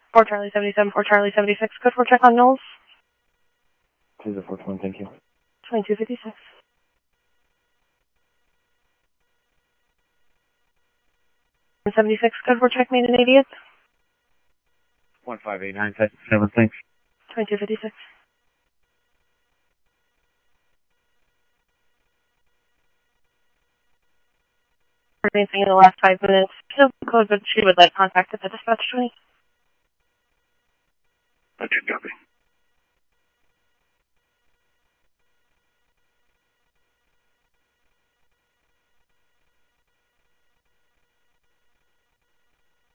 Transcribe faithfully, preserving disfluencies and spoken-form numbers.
four Charlie seventy-seven, four Charlie seventy-six, code four check on Knowles. two zero four one, thank you. twenty-two fifty-six. seventy-six, code four check, made in eightieth. one five eight nine seven, thanks. twenty-two fifty-six. Anything in the last five minutes. She'll close, but she would like contact at the dispatch twenty. Let you go.